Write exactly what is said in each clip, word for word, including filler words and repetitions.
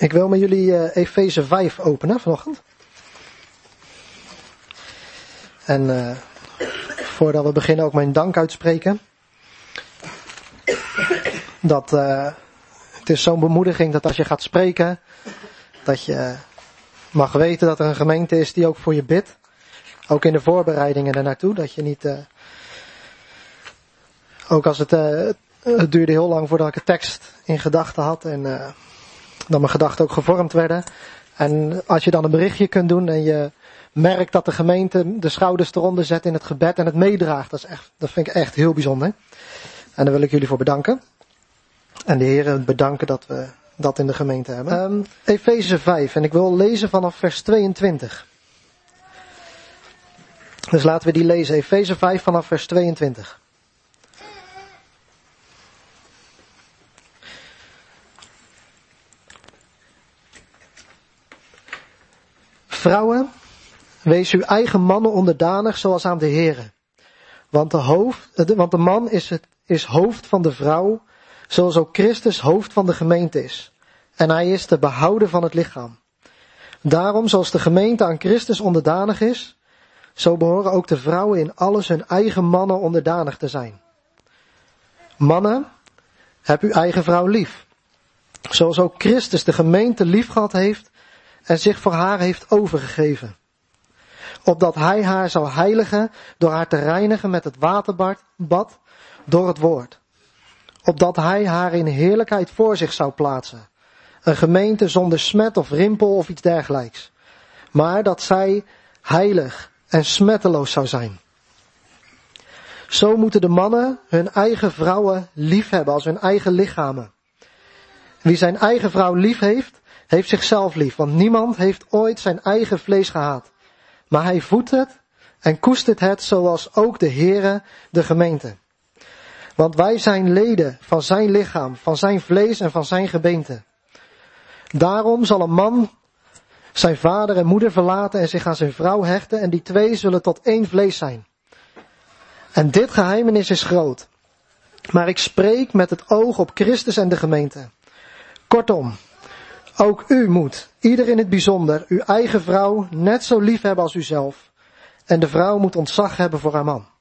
Ik wil met jullie uh, Efeze vijf openen vanochtend. En uh, voordat we beginnen ook mijn dank uitspreken. Dat uh, het is zo'n bemoediging dat als je gaat spreken, dat je mag weten dat er een gemeente is die ook voor je bidt. Ook in de voorbereidingen daarnaartoe, dat je niet... Uh, ook als het... Uh, het duurde heel lang voordat ik de tekst in gedachten had en uh, dat mijn gedachten ook gevormd werden. En als je dan een berichtje kunt doen en je merkt dat de gemeente de schouders eronder zet in het gebed en het meedraagt, dat is echt, dat vind ik echt heel bijzonder. En daar wil ik jullie voor bedanken. En de Heer bedanken dat we dat in de gemeente hebben. Um, Efeze vijf, en ik wil lezen vanaf vers tweeëntwintig. Dus laten we die lezen, Efeze vijf vanaf vers tweeëntwintig. Vrouwen, wees uw eigen mannen onderdanig zoals aan de Here. Want de, hoofd, want de man is, het, is hoofd van de vrouw, zoals ook Christus hoofd van de gemeente is. En hij is de behouder van het lichaam. Daarom, zoals de gemeente aan Christus onderdanig is, zo behoren ook de vrouwen in alles hun eigen mannen onderdanig te zijn. Mannen, heb uw eigen vrouw lief. Zoals ook Christus de gemeente lief gehad heeft en zich voor haar heeft overgegeven. Opdat hij haar zou heiligen door haar te reinigen met het waterbad door het woord. Opdat hij haar in heerlijkheid voor zich zou plaatsen. Een gemeente zonder smet of rimpel of iets dergelijks. Maar dat zij heilig en smetteloos zou zijn. Zo moeten de mannen hun eigen vrouwen lief hebben als hun eigen lichamen. Wie zijn eigen vrouw lief heeft, heeft zichzelf lief, want niemand heeft ooit zijn eigen vlees gehaat. Maar hij voedt het en koestert het zoals ook de Heere de gemeente. Want wij zijn leden van zijn lichaam, van zijn vlees en van zijn gebeente. Daarom zal een man zijn vader en moeder verlaten en zich aan zijn vrouw hechten en die twee zullen tot één vlees zijn. En dit geheimenis is groot. Maar ik spreek met het oog op Christus en de gemeente. Kortom, ook u moet, ieder in het bijzonder, uw eigen vrouw net zo lief hebben als uzelf. En de vrouw moet ontzag hebben voor haar man.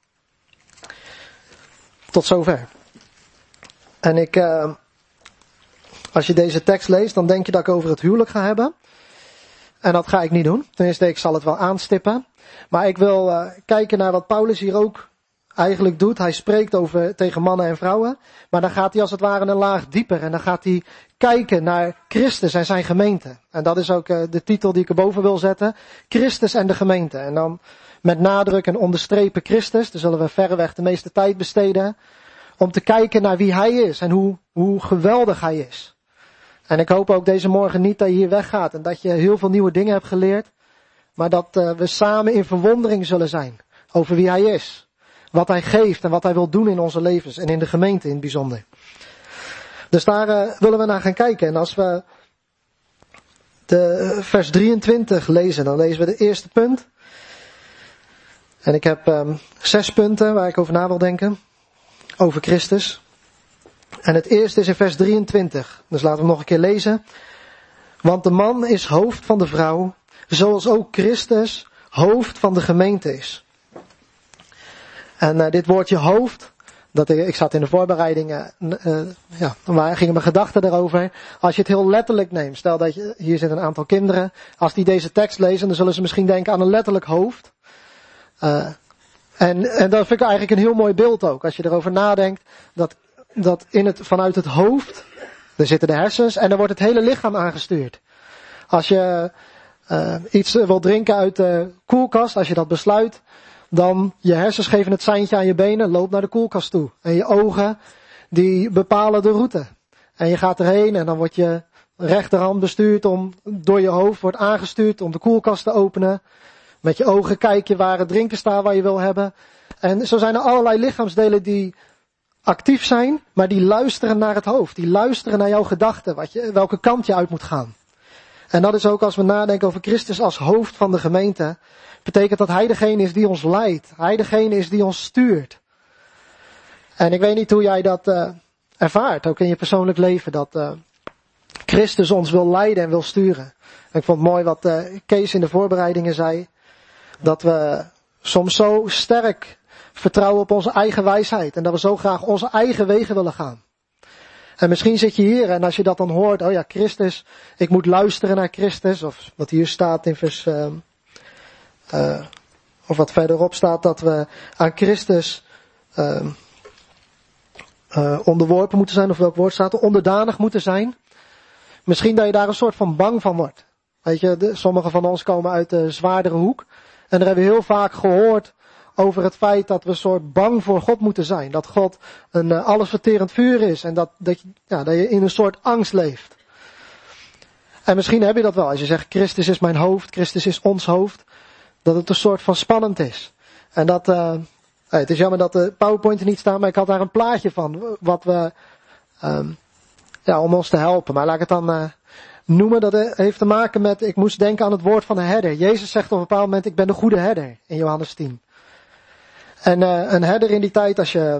Tot zover. En ik, uh, als je deze tekst leest, dan denk je dat ik over het huwelijk ga hebben. En dat ga ik niet doen. Tenminste, ik zal het wel aanstippen. Maar ik wil uh, kijken naar wat Paulus hier ook eigenlijk doet. Hij spreekt over tegen mannen en vrouwen. Maar dan gaat hij als het ware een laag dieper. En dan gaat hij kijken naar Christus en zijn gemeente. En dat is ook uh, de titel die ik erboven wil zetten. Christus en de gemeente. En dan met nadruk en onderstrepen Christus. Daar zullen we verreweg de meeste tijd besteden. Om te kijken naar wie hij is. En hoe, hoe geweldig hij is. En ik hoop ook deze morgen niet dat je hier weggaat. En dat je heel veel nieuwe dingen hebt geleerd. Maar dat uh, we samen in verwondering zullen zijn. Over wie hij is. Wat hij geeft en wat hij wil doen in onze levens. En in de gemeente in het bijzonder. Dus daar uh, willen we naar gaan kijken. En als we de uh, vers drieëntwintig lezen, dan lezen we de eerste punt. En ik heb um, zes punten waar ik over na wil denken. Over Christus. En het eerste is in vers drieëntwintig. Dus laten we hem nog een keer lezen. Want de man is hoofd van de vrouw, zoals ook Christus hoofd van de gemeente is. En uh, dit woordje hoofd, dat ik, ik zat in de voorbereidingen, uh, uh, ja, waar gingen mijn gedachten erover. Als je het heel letterlijk neemt, stel dat je, hier zitten een aantal kinderen, als die deze tekst lezen, dan zullen ze misschien denken aan een letterlijk hoofd. Uh, en, en dat vind ik eigenlijk een heel mooi beeld ook, als je erover nadenkt, dat, dat in het, vanuit het hoofd, er zitten de hersens en dan wordt het hele lichaam aangestuurd. Als je uh, iets wil drinken uit de koelkast, als je dat besluit, dan je hersens geven het seintje aan je benen, loop naar de koelkast toe. En je ogen, die bepalen de route. En je gaat erheen en dan wordt je rechterhand bestuurd om, door je hoofd wordt aangestuurd om de koelkast te openen. Met je ogen kijk je waar het drinken staat waar je wil hebben. En zo zijn er allerlei lichaamsdelen die actief zijn, maar die luisteren naar het hoofd. Die luisteren naar jouw gedachten, wat je, welke kant je uit moet gaan. En dat is ook als we nadenken over Christus als hoofd van de gemeente. Betekent dat hij degene is die ons leidt. Hij degene is die ons stuurt. En ik weet niet hoe jij dat uh, ervaart, ook in je persoonlijk leven. Dat uh, Christus ons wil leiden en wil sturen. En ik vond het mooi wat uh, Kees in de voorbereidingen zei. Dat we soms zo sterk vertrouwen op onze eigen wijsheid. En dat we zo graag onze eigen wegen willen gaan. En misschien zit je hier en als je dat dan hoort. Oh ja, Christus. Ik moet luisteren naar Christus. Of wat hier staat in vers... Uh, uh, of wat verderop staat. Dat we aan Christus... Uh, uh, onderworpen moeten zijn. Of welk woord staat er? Onderdanig moeten zijn. Misschien dat je daar een soort van bang van wordt. Weet je, de, sommigen van ons komen uit de zwaardere hoek. En daar hebben we heel vaak gehoord over het feit dat we een soort bang voor God moeten zijn. Dat God een uh, allesverterend vuur is. En dat, dat, je, ja, dat je in een soort angst leeft. En misschien heb je dat wel. Als je zegt, Christus is mijn hoofd, Christus is ons hoofd. Dat het een soort van spannend is. En dat, uh, het is jammer dat de PowerPoint er niet staat, maar ik had daar een plaatje van. Wat we, um, ja, om ons te helpen. Maar laat ik het dan uh, noemen. Dat heeft te maken met, ik moest denken aan het woord van de herder. Jezus zegt op een bepaald moment, ik ben de goede herder. In Johannes tien. En uh, een herder in die tijd, als je...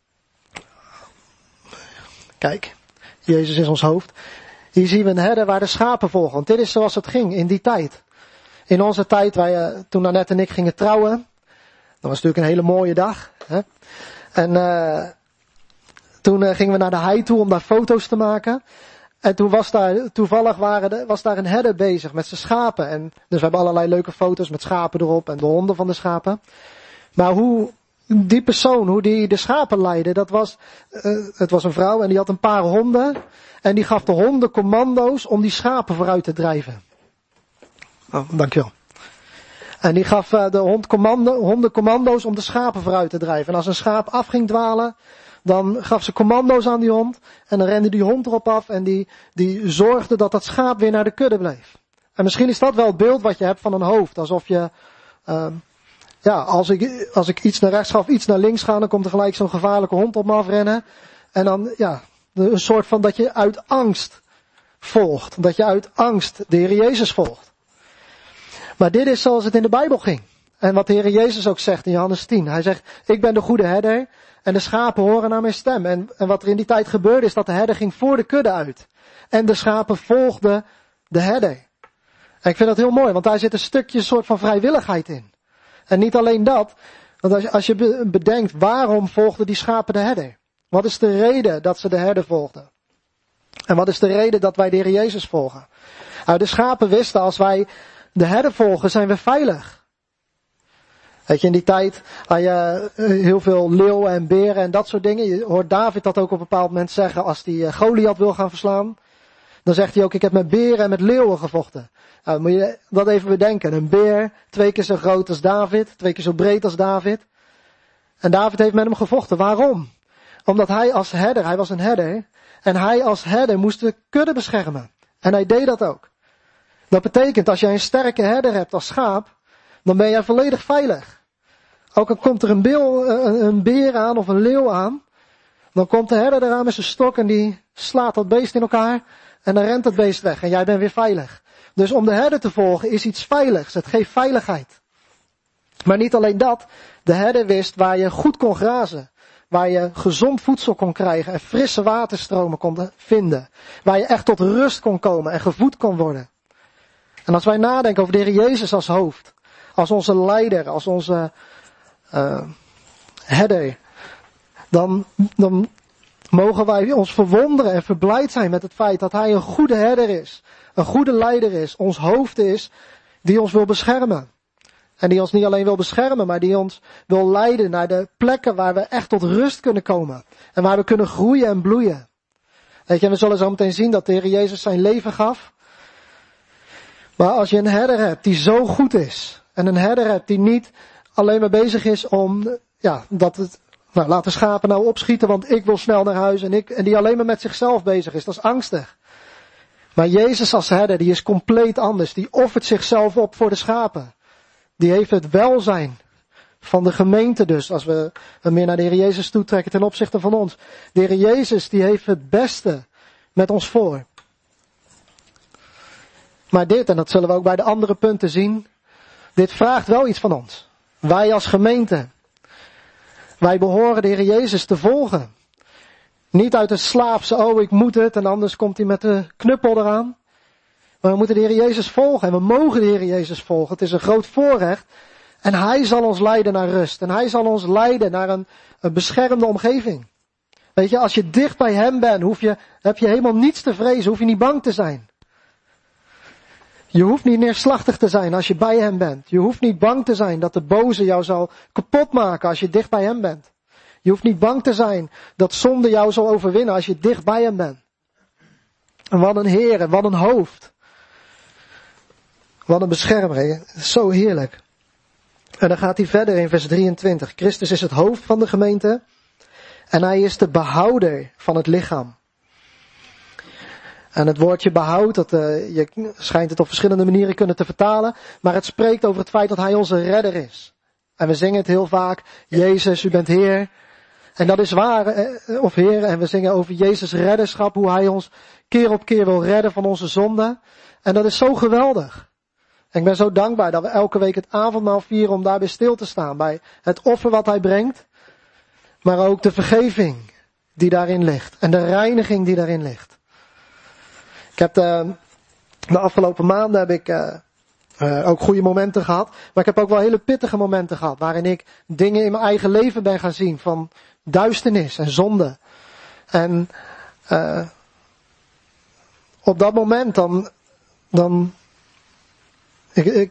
Kijk, Jezus is ons hoofd. Hier zien we een herder waar de schapen volgen. Want dit is zoals het ging in die tijd. In onze tijd, wij, uh, toen Annette en ik gingen trouwen. Dat was natuurlijk een hele mooie dag. Hè? En uh, toen uh, gingen we naar de hei toe om daar foto's te maken. En toen was daar, toevallig waren de, was daar een herder bezig met zijn schapen. En, dus we hebben allerlei leuke foto's met schapen erop en de honden van de schapen. Maar hoe die persoon, hoe die de schapen leidde, dat was, uh, het was een vrouw en die had een paar honden. En die gaf de honden commando's om die schapen vooruit te drijven. Oh, dankjewel. En die gaf uh, de hond commando, honden commando's om de schapen vooruit te drijven. En als een schaap af ging dwalen, dan gaf ze commando's aan die hond. En dan rende die hond erop af en die, die zorgde dat dat schaap weer naar de kudde bleef. En misschien is dat wel het beeld wat je hebt van een hoofd. Alsof je... Uh, Ja, als ik, als ik iets naar rechts ga of iets naar links ga, dan komt er gelijk zo'n gevaarlijke hond op me afrennen. En dan, ja, een soort van dat je uit angst volgt. Dat je uit angst de Heer Jezus volgt. Maar dit is zoals het in de Bijbel ging. En wat de Heer Jezus ook zegt in Johannes tien. Hij zegt, ik ben de goede herder en de schapen horen naar mijn stem. En, en wat er in die tijd gebeurde is dat de herder ging voor de kudde uit. En de schapen volgden de herder. En ik vind dat heel mooi, want daar zit een stukje soort van vrijwilligheid in. En niet alleen dat, want als je, als je bedenkt, waarom volgden die schapen de herder? Wat is de reden dat ze de herder volgden? En wat is de reden dat wij de Heer Jezus volgen? Nou, de schapen wisten, als wij de herder volgen, zijn we veilig. Weet je, in die tijd had je heel veel leeuwen en beren en dat soort dingen. Je hoort David dat ook op een bepaald moment zeggen als hij Goliath wil gaan verslaan. Dan zegt hij ook, ik heb met beren en met leeuwen gevochten. Nou, moet je dat even bedenken. Een beer, twee keer zo groot als David, twee keer zo breed als David. En David heeft met hem gevochten. Waarom? Omdat hij als herder, hij was een herder, en hij als herder moest de kudde beschermen. En hij deed dat ook. Dat betekent, als jij een sterke herder hebt als schaap, dan ben jij volledig veilig. Ook al komt er een, beel, een beer aan of een leeuw aan, dan komt de herder eraan met zijn stok en die slaat dat beest in elkaar en dan rent het beest weg en jij bent weer veilig. Dus om de herder te volgen is iets veiligs. Het geeft veiligheid. Maar niet alleen dat. De herder wist waar je goed kon grazen. Waar je gezond voedsel kon krijgen en frisse waterstromen kon vinden. Waar je echt tot rust kon komen en gevoed kon worden. En als wij nadenken over de Heer Jezus als hoofd. Als onze leider, als onze uh, herder. Dan, dan mogen wij ons verwonderen en verblijd zijn met het feit dat Hij een goede herder is. Een goede leider is, ons hoofd is, die ons wil beschermen. En die ons niet alleen wil beschermen, maar die ons wil leiden naar de plekken waar we echt tot rust kunnen komen. En waar we kunnen groeien en bloeien. Weet je, we zullen zo meteen zien dat de Heer Jezus zijn leven gaf. Maar als je een herder hebt die zo goed is. En een herder hebt die niet alleen maar bezig is om, ja, dat het, nou, laat de schapen nou opschieten, want ik wil snel naar huis. En, ik, en die alleen maar met zichzelf bezig is, dat is angstig. Maar Jezus als herder, die is compleet anders. Die offert zichzelf op voor de schapen. Die heeft het welzijn van de gemeente dus, als we meer naar de Heer Jezus toetrekken ten opzichte van ons. De Heer Jezus, die heeft het beste met ons voor. Maar dit, en dat zullen we ook bij de andere punten zien, dit vraagt wel iets van ons. Wij als gemeente, wij behoren de Heer Jezus te volgen. Niet uit een slaapse, oh ik moet het, en anders komt hij met de knuppel eraan. Maar we moeten de Heer Jezus volgen en we mogen de Heer Jezus volgen. Het is een groot voorrecht. En Hij zal ons leiden naar rust. En Hij zal ons leiden naar een, een beschermde omgeving. Weet je, als je dicht bij Hem bent, hoef je, heb je helemaal niets te vrezen, hoef je niet bang te zijn. Je hoeft niet neerslachtig te zijn als je bij Hem bent. Je hoeft niet bang te zijn dat de boze jou zal kapot maken als je dicht bij Hem bent. Je hoeft niet bang te zijn dat zonde jou zal overwinnen als je dicht bij Hem bent. En wat een Heer en wat een hoofd. Wat een beschermer. Het is zo heerlijk. En dan gaat hij verder in vers drieëntwintig. Christus is het hoofd van de gemeente. En Hij is de behouder van het lichaam. En het woordje behoud, dat, uh, je schijnt het op verschillende manieren kunnen te vertalen. Maar het spreekt over het feit dat Hij onze redder is. En we zingen het heel vaak. Jezus, U bent Heer. En dat is waar, of Heer. En we zingen over Jezus redderschap. Hoe Hij ons keer op keer wil redden van onze zonden. En dat is zo geweldig. En ik ben zo dankbaar dat we elke week het avondmaal vieren om daarbij stil te staan. Bij het offer wat Hij brengt. Maar ook de vergeving die daarin ligt. En de reiniging die daarin ligt. Ik heb de, de afgelopen maanden heb ik uh, uh, ook goede momenten gehad. Maar ik heb ook wel hele pittige momenten gehad. Waarin ik dingen in mijn eigen leven ben gaan zien. Van duisternis en zonde. En uh, op dat moment dan... dan ik, ik,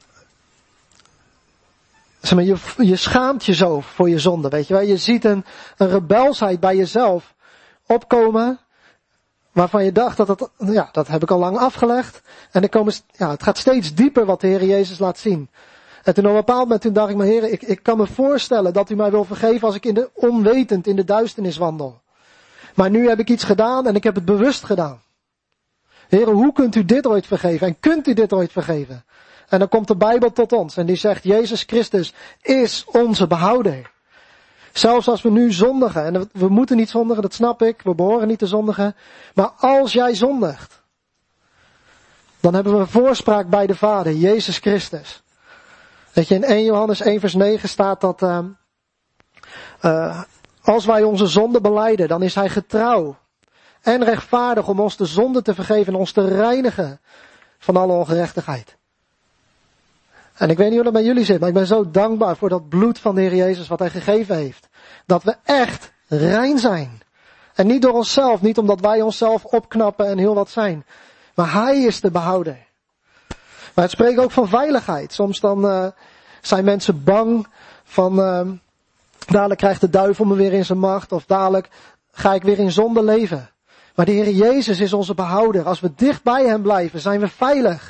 zeg maar, je, je schaamt je zo voor je zonde. Weet je wel? Je ziet een, een rebelsheid bij jezelf opkomen. Waarvan je dacht dat het, ja, dat heb ik al lang afgelegd. En er komen, ja, het gaat steeds dieper wat de Heer Jezus laat zien. En toen op een bepaald moment toen dacht ik, maar Heer, ik, ik kan me voorstellen dat U mij wil vergeven als ik in de onwetend in de duisternis wandel. Maar nu heb ik iets gedaan en ik heb het bewust gedaan. Heer, hoe kunt U dit ooit vergeven? En kunt U dit ooit vergeven? En dan komt de Bijbel tot ons en die zegt, Jezus Christus is onze behouder. Zelfs als we nu zondigen, en we moeten niet zondigen, dat snap ik, we behoren niet te zondigen. Maar als jij zondigt, dan hebben we een voorspraak bij de Vader, Jezus Christus. Weet je, in eerste Johannes één vers negen staat dat, uh, uh, als wij onze zonde belijden, dan is Hij getrouw en rechtvaardig om ons de zonde te vergeven en ons te reinigen van alle ongerechtigheid. En ik weet niet hoe dat bij jullie zit, maar ik ben zo dankbaar voor dat bloed van de Heer Jezus wat Hij gegeven heeft. Dat we echt rein zijn. En niet door onszelf, niet omdat wij onszelf opknappen en heel wat zijn. Maar Hij is de behouder. Maar het spreekt ook van veiligheid. Soms dan uh, zijn mensen bang van, uh, dadelijk krijgt de duivel me weer in zijn macht. Of dadelijk ga ik weer in zonde leven. Maar de Heer Jezus is onze behouder. Als we dicht bij Hem blijven, zijn we veilig.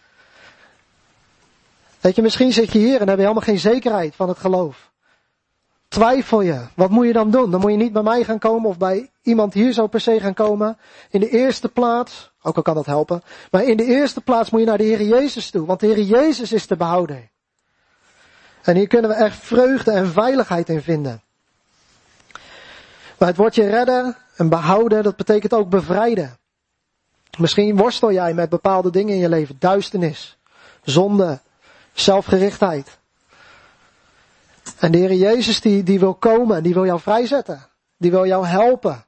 Weet je, misschien zit je hier en heb je helemaal geen zekerheid van het geloof. Twijfel je, wat moet je dan doen? Dan moet je niet bij mij gaan komen of bij iemand hier zo per se gaan komen. In de eerste plaats, ook al kan dat helpen, maar in de eerste plaats moet je naar de Heer Jezus toe. Want de Heer Jezus is de behouder. En hier kunnen we echt vreugde en veiligheid in vinden. Maar het woordje redden en behouden, dat betekent ook bevrijden. Misschien worstel jij met bepaalde dingen in je leven. Duisternis, zonde, zelfgerichtheid. En de Heer Jezus die, die wil komen en die wil jou vrijzetten. Die wil jou helpen.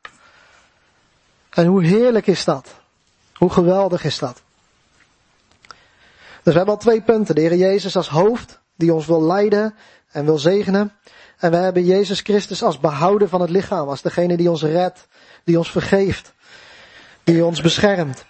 En hoe heerlijk is dat? Hoe geweldig is dat? Dus we hebben al twee punten. De Heer Jezus als hoofd, die ons wil leiden en wil zegenen. En we hebben Jezus Christus als behouder van het lichaam. Als degene die ons redt, die ons vergeeft. Die ons beschermt.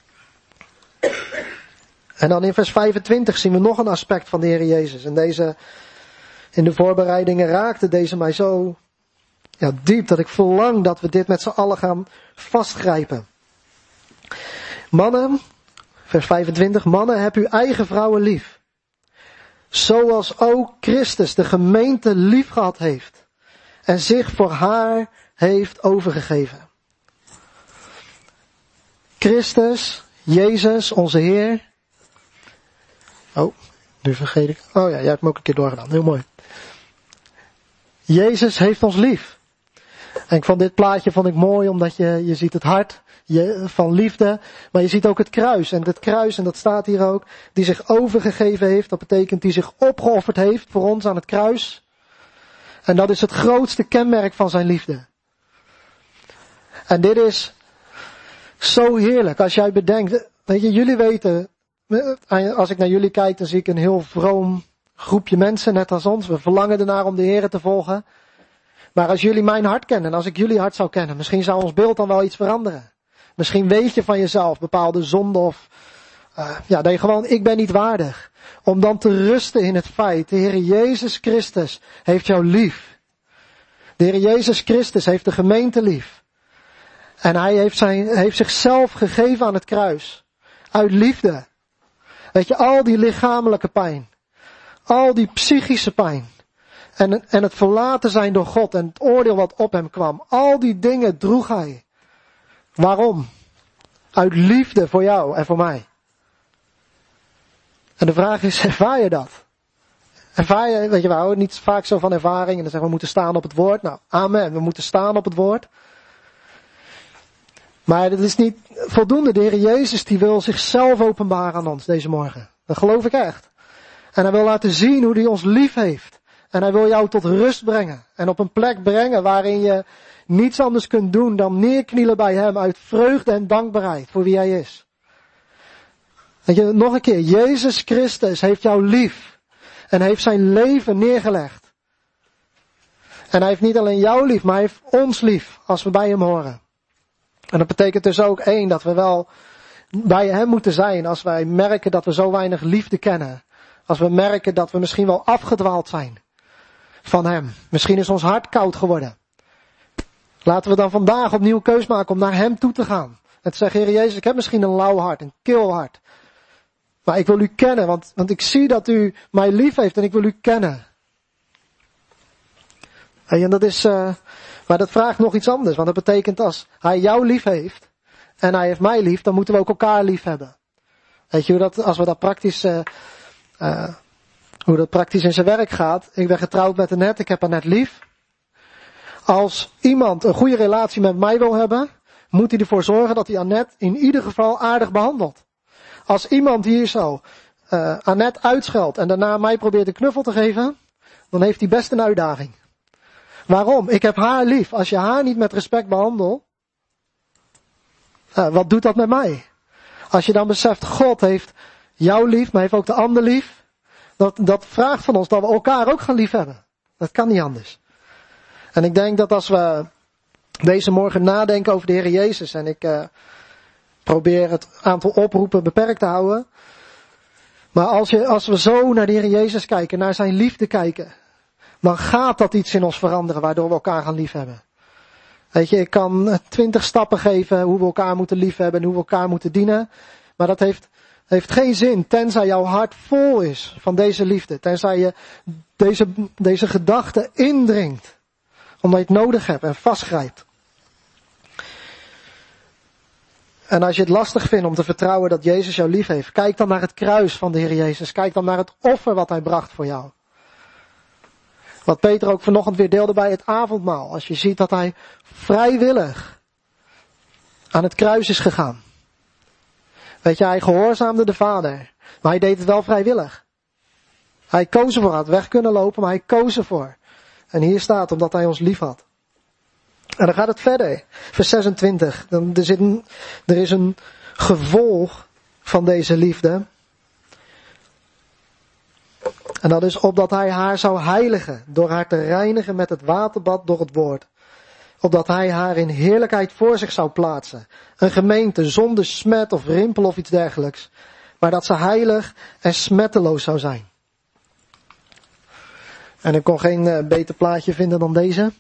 En dan in vers vijfentwintig zien we nog een aspect van de Heer Jezus. En deze, in de voorbereidingen raakte deze mij zo ja, diep dat ik verlang dat we dit met z'n allen gaan vastgrijpen. Mannen, vers vijfentwintig, mannen, heb uw eigen vrouwen lief. Zoals ook Christus de gemeente lief gehad heeft. En zich voor haar heeft overgegeven. Christus, Jezus, onze Heer. Oh, nu vergeet ik. Oh ja, jij hebt hem ook een keer doorgedaan. Heel mooi. Jezus heeft ons lief. En ik vond dit plaatje vond ik mooi, omdat je, je ziet het hart je, van liefde. Maar je ziet ook het kruis. En het kruis, en dat staat hier ook, die zich overgegeven heeft. Dat betekent die zich opgeofferd heeft voor ons aan het kruis. En dat is het grootste kenmerk van zijn liefde. En dit is zo heerlijk als jij bedenkt, weet je, jullie weten, als ik naar jullie kijk, dan zie ik een heel vroom groepje mensen, net als ons. We verlangen ernaar om de Heer te volgen. Maar als jullie mijn hart kennen, en als ik jullie hart zou kennen, misschien zou ons beeld dan wel iets veranderen. Misschien weet je van jezelf bepaalde zonden of, uh, ja, dat je gewoon, ik ben niet waardig. Om dan te rusten in het feit, de Heer Jezus Christus heeft jou lief. De Heer Jezus Christus heeft de gemeente lief. En hij heeft, zijn, heeft zichzelf gegeven aan het kruis. Uit liefde. Weet je, al die lichamelijke pijn. Al die psychische pijn. En, en het verlaten zijn door God en het oordeel wat op hem kwam. Al die dingen droeg hij. Waarom? Uit liefde voor jou en voor mij. En de vraag is, ervaar je dat? Ervaar je, weet je, we houden niet vaak zo van ervaring. En dan zeggen we, we moeten staan op het woord. Nou, amen, we moeten staan op het woord. Maar dat is niet voldoende. De Heer Jezus die wil zichzelf openbaren aan ons deze morgen. Dat geloof ik echt. En hij wil laten zien hoe hij ons lief heeft. En hij wil jou tot rust brengen. En op een plek brengen waarin je niets anders kunt doen dan neerknielen bij hem uit vreugde en dankbaarheid voor wie hij is. Weet je, nog een keer. Jezus Christus heeft jou lief. En heeft zijn leven neergelegd. En hij heeft niet alleen jou lief, maar hij heeft ons lief als we bij hem horen. En dat betekent dus ook één, dat we wel bij hem moeten zijn als wij merken dat we zo weinig liefde kennen. Als we merken dat we misschien wel afgedwaald zijn van hem. Misschien is ons hart koud geworden. Laten we dan vandaag opnieuw keus maken om naar hem toe te gaan. En te zeggen, Heer Jezus, ik heb misschien een lauw hart, een kil hart. Maar ik wil u kennen, want, want ik zie dat u mij lief heeft en ik wil u kennen. En dat is, uh, maar dat vraagt nog iets anders. Want dat betekent als hij jou lief heeft en hij heeft mij lief, dan moeten we ook elkaar lief hebben. Weet je hoe dat, als we dat praktisch, uh, uh, hoe dat praktisch in zijn werk gaat. Ik ben getrouwd met Annette, ik heb Annette lief. Als iemand een goede relatie met mij wil hebben, moet hij ervoor zorgen dat hij Annette in ieder geval aardig behandelt. Als iemand hier zo uh, Annette uitscheldt en daarna mij probeert een knuffel te geven, dan heeft hij best een uitdaging. Waarom? Ik heb haar lief. Als je haar niet met respect behandelt, uh, wat doet dat met mij? Als je dan beseft, God heeft jou lief, maar heeft ook de ander lief. Dat, dat vraagt van ons dat we elkaar ook gaan lief hebben. Dat kan niet anders. En ik denk dat als we deze morgen nadenken over de Heer Jezus, en ik uh, probeer het aantal oproepen beperkt te houden. Maar als, je, als we zo naar de Heer Jezus kijken, naar zijn liefde kijken, dan gaat dat iets in ons veranderen, waardoor we elkaar gaan liefhebben. Weet je, ik kan twintig stappen geven hoe we elkaar moeten liefhebben en hoe we elkaar moeten dienen. Maar dat heeft, heeft geen zin, tenzij jouw hart vol is van deze liefde. Tenzij je deze, deze gedachte indringt. Omdat je het nodig hebt en vastgrijpt. En als je het lastig vindt om te vertrouwen dat Jezus jou lief heeft, kijk dan naar het kruis van de Heer Jezus. Kijk dan naar het offer wat hij bracht voor jou. Wat Peter ook vanochtend weer deelde bij het avondmaal. Als je ziet dat hij vrijwillig aan het kruis is gegaan. Weet je, hij gehoorzaamde de Vader. Maar hij deed het wel vrijwillig. Hij koos ervoor, had weg kunnen lopen, maar hij koos ervoor. En hier staat, omdat hij ons lief had. En dan gaat het verder. Vers zesentwintig. Er, zit een, er is een gevolg van deze liefde. En dat is opdat hij haar zou heiligen, door haar te reinigen met het waterbad door het woord. Opdat hij haar in heerlijkheid voor zich zou plaatsen. Een gemeente zonder smet of rimpel of iets dergelijks. Maar dat ze heilig en smetteloos zou zijn. En ik kon geen uh, beter plaatje vinden dan deze.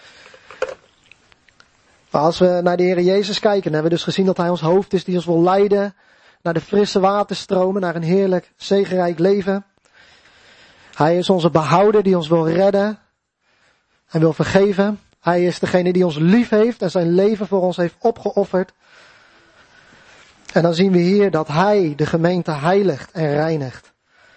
Maar als we naar de Heer Jezus kijken, hebben we dus gezien dat hij ons hoofd is die ons wil leiden naar de frisse waterstromen, naar een heerlijk, zegenrijk leven. Hij is onze behouder die ons wil redden en wil vergeven. Hij is degene die ons lief heeft en zijn leven voor ons heeft opgeofferd. En dan zien we hier dat hij de gemeente heiligt en reinigt.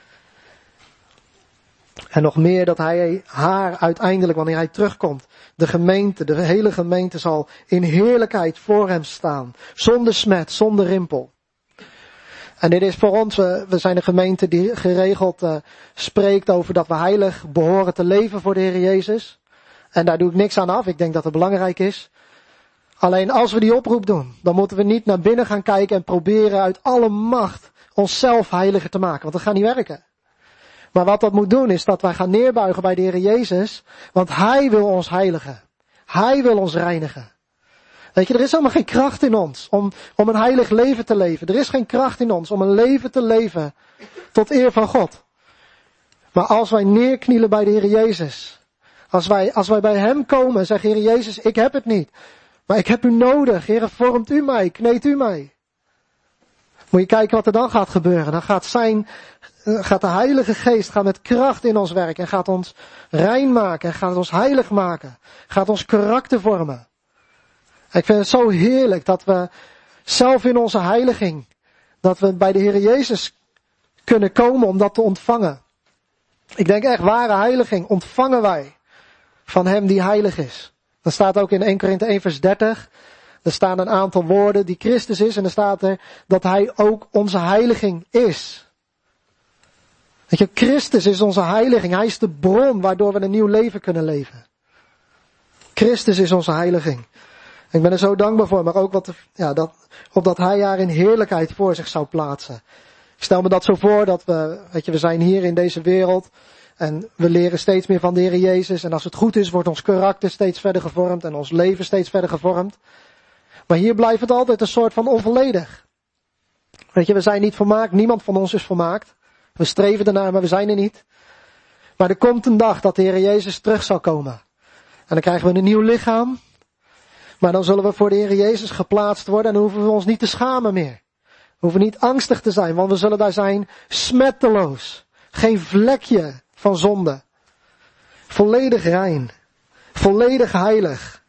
En nog meer dat hij haar uiteindelijk, wanneer hij terugkomt, de gemeente, de hele gemeente zal in heerlijkheid voor hem staan. Zonder smet, zonder rimpel. En dit is voor ons, we, we zijn een gemeente die geregeld uh, spreekt over dat we heilig behoren te leven voor de Heer Jezus. En daar doe ik niks aan af, ik denk dat het belangrijk is. Alleen als we die oproep doen, dan moeten we niet naar binnen gaan kijken en proberen uit alle macht onszelf heiliger te maken. Want dat gaat niet werken. Maar wat dat moet doen is dat wij gaan neerbuigen bij de Heer Jezus. Want Hij wil ons heiligen. Hij wil ons reinigen. Weet je, er is helemaal geen kracht in ons om, om een heilig leven te leven. Er is geen kracht in ons om een leven te leven tot eer van God. Maar als wij neerknielen bij de Heer Jezus. Als wij, als wij bij Hem komen en zeggen, Heer Jezus, ik heb het niet. Maar ik heb u nodig. Heer, vormt u mij, kneedt u mij. Moet je kijken wat er dan gaat gebeuren. Dan gaat zijn, gaat de Heilige Geest gaat met kracht in ons werken. En gaat ons rein maken. En gaat ons heilig maken. Gaat ons karakter vormen. Ik vind het zo heerlijk dat we zelf in onze heiliging, dat we bij de Heer Jezus kunnen komen om dat te ontvangen. Ik denk echt, ware heiliging ontvangen wij van Hem die heilig is. Dat staat ook in Eerste Korinthe één vers dertig. Er staan een aantal woorden die Christus is en er staat er dat Hij ook onze heiliging is. Weet je, Christus is onze heiliging. Hij is de bron waardoor we een nieuw leven kunnen leven. Christus is onze heiliging. Ik ben er zo dankbaar voor, maar ook wat, ja, dat, opdat Hij haar in heerlijkheid voor zich zou plaatsen. Ik stel me dat zo voor dat we, weet je, we zijn hier in deze wereld en we leren steeds meer van de Heer Jezus. En als het goed is, wordt ons karakter steeds verder gevormd en ons leven steeds verder gevormd. Maar hier blijft het altijd een soort van onvolledig. Weet je, we zijn niet volmaakt, niemand van ons is volmaakt. We streven ernaar, maar we zijn er niet. Maar er komt een dag dat de Heer Jezus terug zal komen. En dan krijgen we een nieuw lichaam. Maar dan zullen we voor de Heer Jezus geplaatst worden en dan hoeven we ons niet te schamen meer. We hoeven niet angstig te zijn, want we zullen daar zijn smetteloos. Geen vlekje van zonde. Volledig rein. Volledig heilig.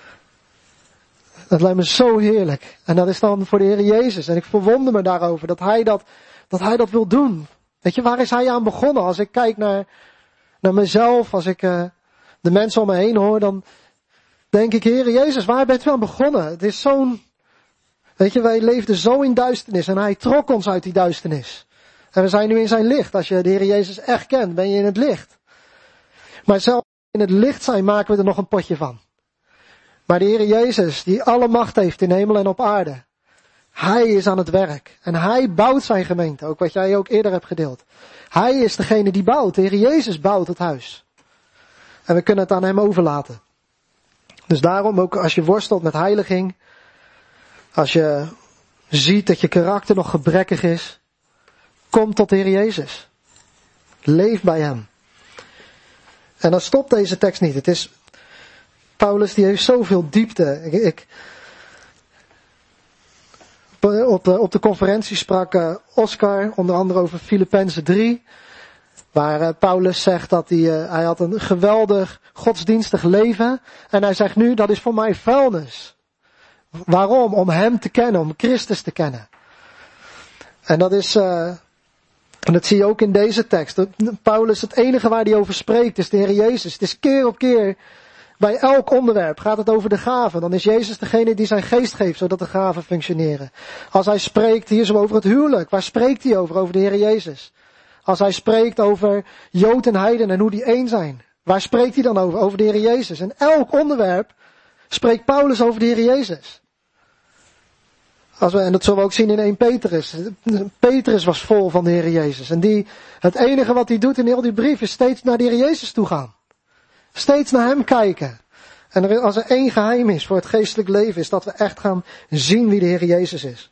Dat lijkt me zo heerlijk. En dat is dan voor de Heer Jezus. En ik verwonder me daarover dat Hij dat, dat Hij dat wil doen. Weet je, waar is Hij aan begonnen? Als ik kijk naar, naar mezelf, als ik uh, de mensen om me heen hoor, dan denk ik, Heer Jezus, waar bent u aan begonnen? Het is zo'n, weet je, wij leefden zo in duisternis en Hij trok ons uit die duisternis. En we zijn nu in zijn licht. Als je de Heer Jezus echt kent, ben je in het licht. Maar zelfs in het licht zijn maken we er nog een potje van. Maar de Heer Jezus, die alle macht heeft in hemel en op aarde. Hij is aan het werk. En Hij bouwt zijn gemeente. Ook wat jij ook eerder hebt gedeeld. Hij is degene die bouwt. De Heer Jezus bouwt het huis. En we kunnen het aan Hem overlaten. Dus daarom ook als je worstelt met heiliging. Als je ziet dat je karakter nog gebrekkig is. Kom tot de Heer Jezus. Leef bij Hem. En dan stopt deze tekst niet. Het is, Paulus die heeft zoveel diepte. Ik, ik, op, de, op de conferentie sprak uh, Oscar onder andere over Filippenzen drie. Waar uh, Paulus zegt dat hij, uh, hij had een geweldig godsdienstig leven. En hij zegt nu, dat is voor mij vuilnis. Waarom? Om Hem te kennen, om Christus te kennen. En dat is, uh, en dat zie je ook in deze tekst. Paulus, het enige waar hij over spreekt is de Heer Jezus. Het is keer op keer, bij elk onderwerp gaat het over de gaven. Dan is Jezus degene die zijn geest geeft, zodat de gaven functioneren. Als hij spreekt hier zo over het huwelijk, waar spreekt hij over? Over de Heer Jezus. Als hij spreekt over Jood en Heiden en hoe die één zijn. Waar spreekt hij dan over? Over de Heer Jezus. En elk onderwerp spreekt Paulus over de Heer Jezus. Als we, en dat zullen we ook zien in Eerste Petrus. Petrus was vol van de Heer Jezus. En die, het enige wat hij doet in heel die brief is steeds naar de Heer Jezus toe gaan. Steeds naar Hem kijken. En er, als er één geheim is voor het geestelijk leven, is dat we echt gaan zien wie de Heer Jezus is.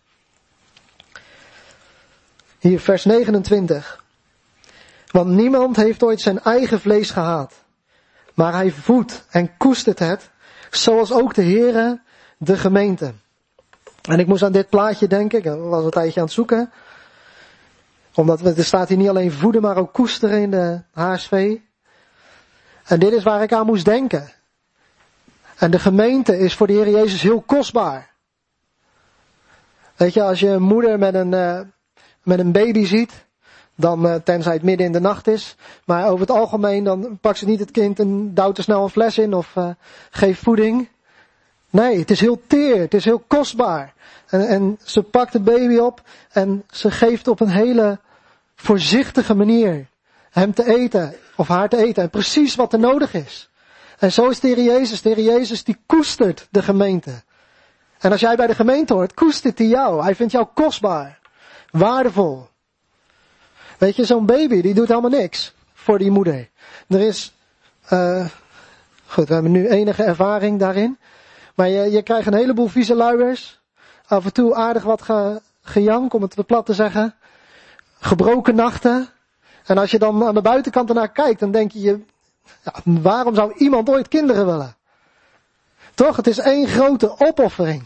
Hier vers negenentwintig. Want niemand heeft ooit zijn eigen vlees gehaat. Maar Hij voedt en koestert het, zoals ook de Heere de gemeente. En ik moest aan dit plaatje denken, ik was een tijdje aan het zoeken. Omdat we, er staat hier niet alleen voeden, maar ook koesteren in de H S V. En dit is waar ik aan moest denken. En de gemeente is voor de Heer Jezus heel kostbaar. Weet je, als je een moeder met een, uh, met een baby ziet, dan, uh, tenzij het midden in de nacht is, maar over het algemeen dan pakt ze niet het kind en duwt er snel een fles in of uh, geeft voeding. Nee, het is heel teer, het is heel kostbaar. En, en ze pakt de baby op en ze geeft op een hele voorzichtige manier hem te eten, of haar te eten, en precies wat er nodig is. En zo is de Heer Jezus. De Heer Jezus die koestert de gemeente. En als jij bij de gemeente hoort, koestert hij jou. Hij vindt jou kostbaar. Waardevol. Weet je, zo'n baby, die doet helemaal niks voor die moeder. Er is, uh, goed, we hebben nu enige ervaring daarin. Maar je, je krijgt een heleboel vieze luiers. Af en toe aardig wat ge, gejank, om het wat plat te zeggen. Gebroken nachten. En als je dan aan de buitenkant ernaar kijkt, dan denk je, je ja, waarom zou iemand ooit kinderen willen? Toch, het is één grote opoffering.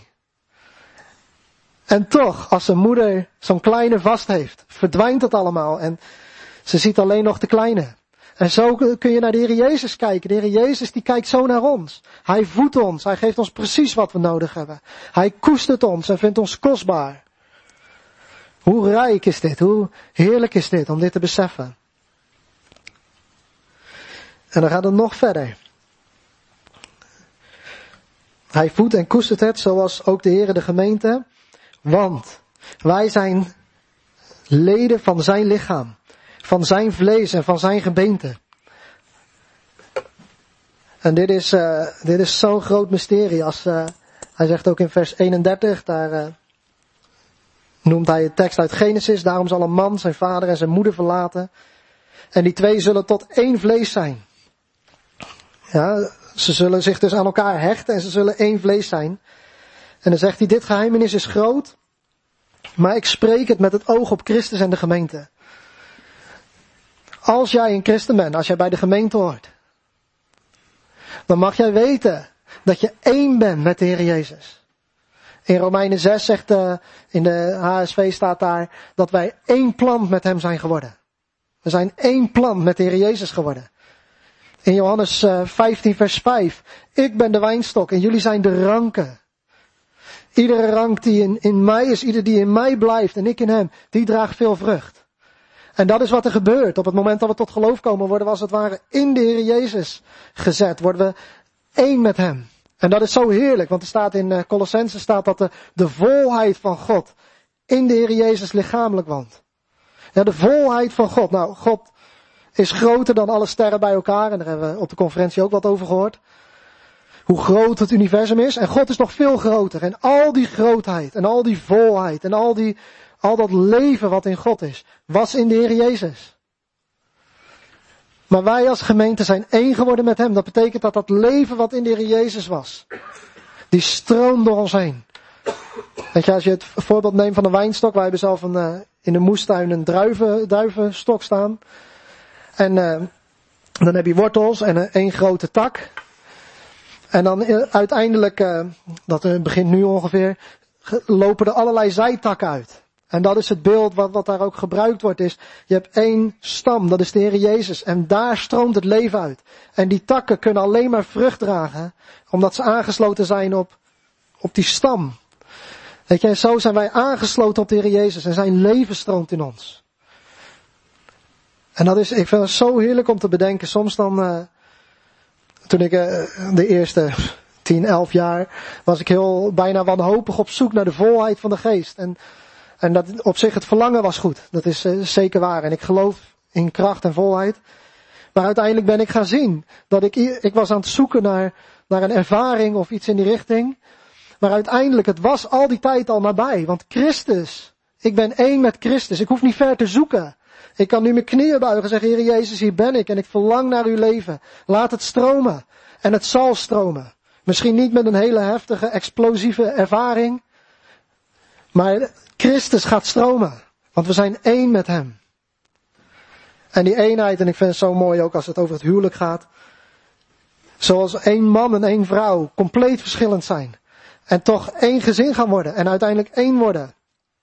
En toch, als een moeder zo'n kleine vast heeft, verdwijnt het allemaal en ze ziet alleen nog de kleine. En zo kun je naar de Heer Jezus kijken. De Heer Jezus die kijkt zo naar ons. Hij voedt ons, hij geeft ons precies wat we nodig hebben. Hij koestert ons en vindt ons kostbaar. Hoe rijk is dit, hoe heerlijk is dit om dit te beseffen. En dan gaat het nog verder. Hij voedt en koestert het, zoals ook de Heer de gemeente. Want wij zijn leden van zijn lichaam. Van zijn vlees en van zijn gebeente. En dit is, uh, dit is zo'n groot mysterie. Als, uh, hij zegt ook in vers eenendertig, daar uh, noemt hij een tekst uit Genesis. Daarom zal een man zijn vader en zijn moeder verlaten. En die twee zullen tot één vlees zijn. Ja, ze zullen zich dus aan elkaar hechten en ze zullen één vlees zijn. En dan zegt hij, dit geheimenis is groot, maar ik spreek het met het oog op Christus en de gemeente. Als jij een christen bent, als jij bij de gemeente hoort, dan mag jij weten dat je één bent met de Heer Jezus. In Romeinen zes zegt, uh, in de H S V staat daar, dat wij één plant met hem zijn geworden. We zijn één plant met de Heer Jezus geworden. In Johannes uh, vijftien vers vijf, ik ben de wijnstok en jullie zijn de ranken. Iedere rank die in, in mij is, ieder die in mij blijft en ik in hem, die draagt veel vrucht. En dat is wat er gebeurt. Op het moment dat we tot geloof komen, worden we als het ware in de Heer Jezus gezet. Worden we één met hem. En dat is zo heerlijk, want er staat in uh, Colossenzen staat dat de, de volheid van God in de Heer Jezus lichamelijk woont. Ja, de volheid van God. Nou, God is groter dan alle sterren bij elkaar. En daar hebben we op de conferentie ook wat over gehoord. Hoe groot het universum is. En God is nog veel groter. En al die grootheid en al die volheid en al, die, al dat leven wat in God is, was in de Heer Jezus. Maar wij als gemeente zijn één geworden met hem. Dat betekent dat dat leven wat in de Heer Jezus was, die stroomt door ons heen. Weet je, als je het voorbeeld neemt van een wijnstok. Wij hebben zelf een, uh, in de moestuin een druiven, druivenstok staan. En uh, dan heb je wortels en uh, één grote tak. En dan uh, uiteindelijk, uh, dat uh, begint nu ongeveer, lopen er allerlei zijtakken uit. En dat is het beeld wat, wat daar ook gebruikt wordt, is, je hebt één stam, dat is de Heer Jezus. En daar stroomt het leven uit. En die takken kunnen alleen maar vrucht dragen, omdat ze aangesloten zijn op, op die stam. Weet je, en zo zijn wij aangesloten op de Heer Jezus en zijn leven stroomt in ons. En dat is, ik vind het zo heerlijk om te bedenken. Soms dan, uh, toen ik uh, de eerste tien, elf jaar, was ik heel bijna wanhopig op zoek naar de volheid van de geest. En, en dat op zich het verlangen was goed. Dat is uh, zeker waar. En ik geloof in kracht en volheid. Maar uiteindelijk ben ik gaan zien dat ik, ik was aan het zoeken naar, naar een ervaring of iets in die richting. Maar uiteindelijk, het was al die tijd al nabij. Want Christus, ik ben één met Christus. Ik hoef niet ver te zoeken. Ik kan nu mijn knieën buigen en zeggen, Heer Jezus, hier ben ik en ik verlang naar uw leven. Laat het stromen. En het zal stromen. Misschien niet met een hele heftige, explosieve ervaring. Maar Christus gaat stromen. Want we zijn één met hem. En die eenheid, en ik vind het zo mooi ook als het over het huwelijk gaat. Zoals één man en één vrouw compleet verschillend zijn. En toch één gezin gaan worden. En uiteindelijk één worden.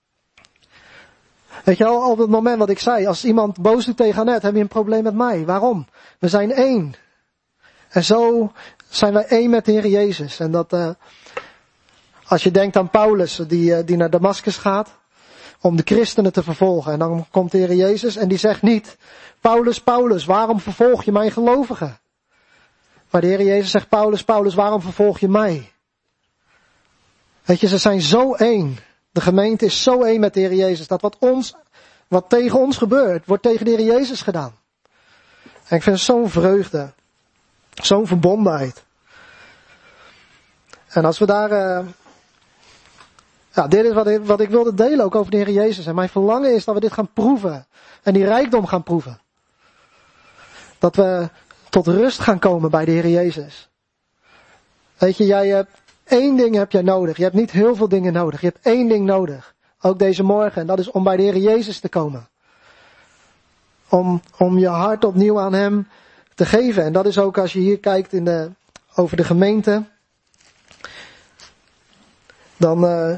Weet je wel, op het moment wat ik zei, als iemand boos doet tegen Annette, heb je een probleem met mij. Waarom? We zijn één. En zo zijn wij één met de Heer Jezus. En dat, uh, als je denkt aan Paulus, die, uh, die naar Damascus gaat, om de christenen te vervolgen. En dan komt de Heer Jezus en die zegt niet, Paulus, Paulus, waarom vervolg je mijn gelovigen? Maar de Heer Jezus zegt, Paulus, Paulus, waarom vervolg je mij? Weet je, ze zijn zo één. De gemeente is zo één met de Heer Jezus, dat wat ons, wat tegen ons gebeurt, wordt tegen de Heer Jezus gedaan. En ik vind het zo'n vreugde. Zo'n verbondenheid. En als we daar, uh, Ja, dit is wat ik, wat ik wilde delen ook over de Heer Jezus. En mijn verlangen is dat we dit gaan proeven. En die rijkdom gaan proeven. Dat we tot rust gaan komen bij de Heer Jezus. Weet je, jij hebt één ding heb jij nodig. Je hebt niet heel veel dingen nodig. Je hebt één ding nodig. Ook deze morgen. En dat is om bij de Heer Jezus te komen. Om, om je hart opnieuw aan Hem te geven. En dat is ook als je hier kijkt in de, over de gemeente. Dan uh,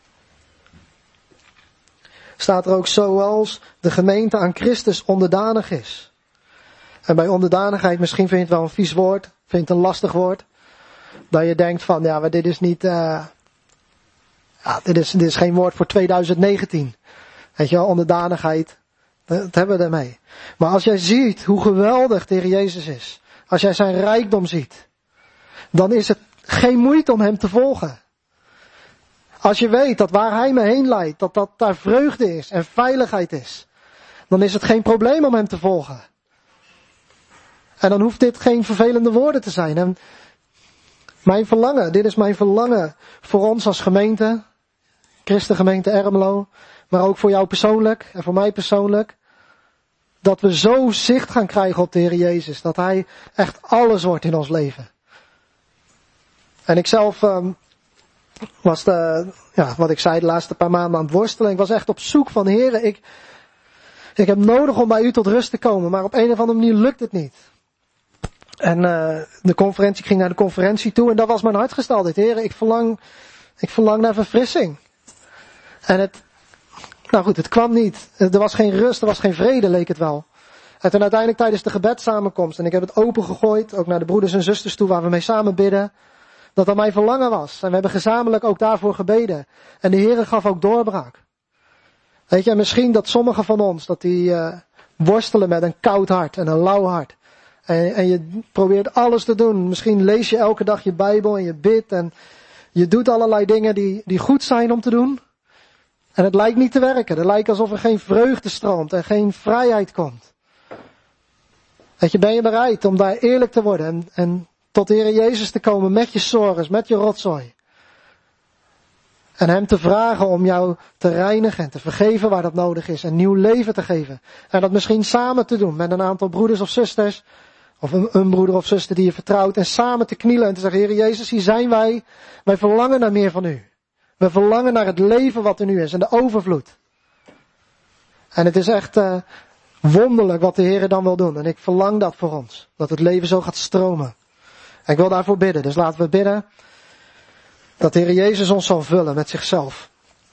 staat er ook zoals de gemeente aan Christus onderdanig is. En bij onderdanigheid, misschien vind je het wel een vies woord. Vind je het een lastig woord. Dat je denkt van, ja, maar dit is niet, uh, ja, dit is, dit is geen woord voor twintig negentien. Weet je wel, onderdanigheid. Dat hebben we ermee. Maar als jij ziet hoe geweldig de Heer Jezus is. Als jij zijn rijkdom ziet. Dan is het geen moeite om Hem te volgen. Als je weet dat waar Hij me heen leidt, dat dat daar vreugde is en veiligheid is. Dan is het geen probleem om Hem te volgen. En dan hoeft dit geen vervelende woorden te zijn. En mijn verlangen, dit is mijn verlangen voor ons als gemeente. Christengemeente Ermelo. Maar ook voor jou persoonlijk en voor mij persoonlijk. Dat we zo zicht gaan krijgen op de Heer Jezus. Dat Hij echt alles wordt in ons leven. En ik zelf um, was de, ja, wat ik zei de laatste paar maanden aan het worstelen. Ik was echt op zoek van Heer, ik, ik heb nodig om bij U tot rust te komen. Maar op een of andere manier lukt het niet. En uh, de conferentie, ik ging naar de conferentie toe en dat was mijn hartsgesteldheid. Heer, ik verlang, ik verlang naar verfrissing. En het, nou goed, het kwam niet. Er was geen rust, er was geen vrede, leek het wel. En toen uiteindelijk tijdens de gebedssamenkomst, en ik heb het open gegooid, ook naar de broeders en zusters toe waar we mee samen bidden, dat dat mijn verlangen was. En we hebben gezamenlijk ook daarvoor gebeden. En de Heer gaf ook doorbraak. Weet je, en misschien dat sommigen van ons, dat die uh, worstelen met een koud hart en een lauw hart. En, en je probeert alles te doen. Misschien lees je elke dag je Bijbel en je bidt en je doet allerlei dingen die, die goed zijn om te doen. En het lijkt niet te werken. Het lijkt alsof er geen vreugde stroomt en geen vrijheid komt. Weet je, ben je bereid om daar eerlijk te worden en, en tot de Heer Jezus te komen met je zorgen, met je rotzooi. En Hem te vragen om jou te reinigen en te vergeven waar dat nodig is. En nieuw leven te geven. En dat misschien samen te doen met een aantal broeders of zusters. Of een, een broeder of zuster die je vertrouwt. En samen te knielen en te zeggen, Heer Jezus, hier zijn wij. Wij verlangen naar meer van U. We verlangen naar het leven wat er nu is en de overvloed. En het is echt uh, wonderlijk wat de Heer dan wil doen. En ik verlang dat voor ons. Dat het leven zo gaat stromen. En ik wil daarvoor bidden. Dus laten we bidden dat de Heer Jezus ons zal vullen met zichzelf.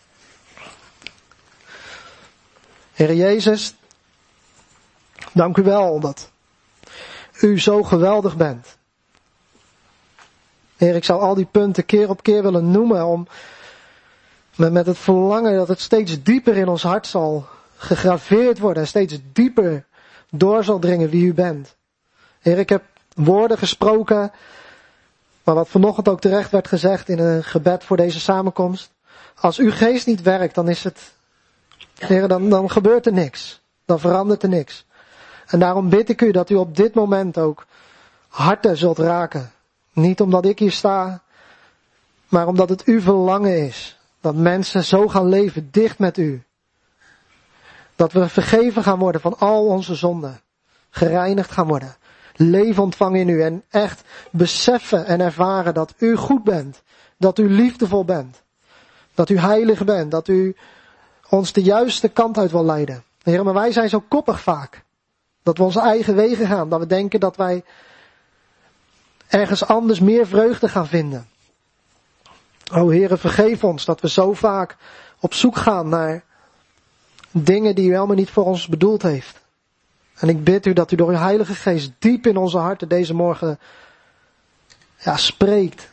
Heer Jezus, dank U wel dat U zo geweldig bent. Heer, ik zou al die punten keer op keer willen noemen om met, met het verlangen dat het steeds dieper in ons hart zal gegraveerd worden en steeds dieper door zal dringen wie U bent. Heer, ik heb woorden gesproken, maar wat vanochtend ook terecht werd gezegd in een gebed voor deze samenkomst. Als Uw geest niet werkt, dan is het, Heer, dan, dan gebeurt er niks. Dan verandert er niks. En daarom bid ik U dat U op dit moment ook harten zult raken. Niet omdat ik hier sta, maar omdat het Uw verlangen is. Dat mensen zo gaan leven dicht met U. Dat we vergeven gaan worden van al onze zonden. Gereinigd gaan worden. Leven ontvangen in U en echt beseffen en ervaren dat U goed bent. Dat U liefdevol bent. Dat U heilig bent. Dat U ons de juiste kant uit wil leiden. Heer, maar wij zijn zo koppig vaak. Dat we onze eigen wegen gaan. Dat we denken dat wij ergens anders meer vreugde gaan vinden. O Heere, vergeef ons dat we zo vaak op zoek gaan naar dingen die U helemaal niet voor ons bedoeld heeft. En ik bid U dat U door Uw Heilige Geest diep in onze harten deze morgen ja, spreekt.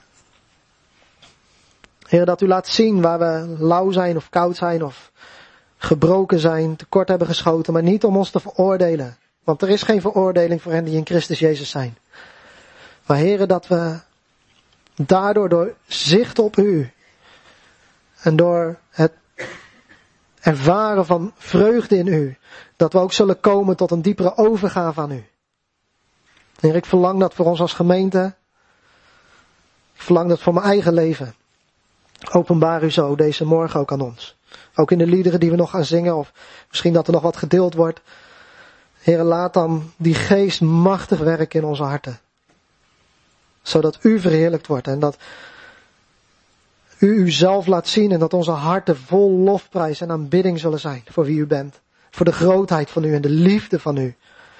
Heer, dat U laat zien waar we lauw zijn of koud zijn of gebroken zijn, tekort hebben geschoten, maar niet om ons te veroordelen. Want er is geen veroordeling voor hen die in Christus Jezus zijn. Maar Heere, dat we daardoor door zicht op U en door het ervaren van vreugde in U, dat we ook zullen komen tot een diepere overgave aan U. Heer, ik verlang dat voor ons als gemeente. Ik verlang dat voor mijn eigen leven. Openbaar u zo deze morgen ook aan ons. Ook in de liederen die we nog gaan zingen, of misschien dat er nog wat gedeeld wordt. Heere, laat dan die geest machtig werken in onze harten. Zodat u verheerlijkt wordt en dat u uzelf laat zien en dat onze harten vol lofprijs en aanbidding zullen zijn voor wie u bent. Voor de grootheid van u en de liefde van u.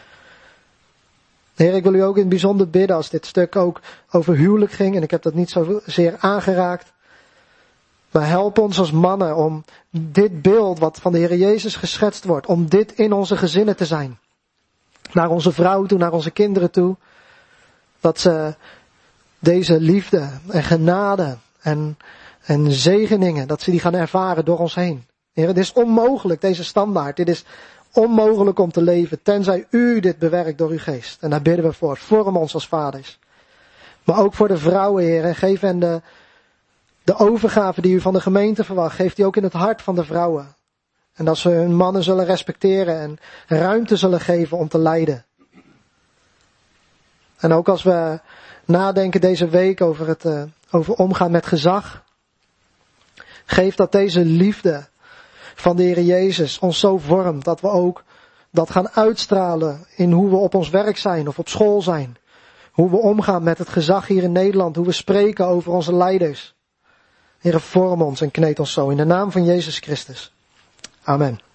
Heer, ik wil u ook in het bijzonder bidden als dit stuk ook over huwelijk ging. En ik heb dat niet zozeer aangeraakt. Maar help ons als mannen om dit beeld wat van de Heer Jezus geschetst wordt. Om dit in onze gezinnen te zijn. Naar onze vrouw toe, naar onze kinderen toe. Dat ze deze liefde en genade en, en zegeningen, dat ze die gaan ervaren door ons heen. Heer, het is onmogelijk, deze standaard. Dit is onmogelijk om te leven, tenzij u dit bewerkt door uw geest. En daar bidden we voor. Vorm ons als vaders. Maar ook voor de vrouwen, Heer. En geef hen de, de overgave die u van de gemeente verwacht. Geef die ook in het hart van de vrouwen. En dat ze hun mannen zullen respecteren en ruimte zullen geven om te leiden. En ook als we nadenken deze week over het uh, over omgaan met gezag. Geef dat deze liefde van de Heer Jezus ons zo vormt dat we ook dat gaan uitstralen in hoe we op ons werk zijn of op school zijn. Hoe we omgaan met het gezag hier in Nederland, hoe we spreken over onze leiders. Heer, vorm ons en kneed ons zo in de naam van Jezus Christus. Amen.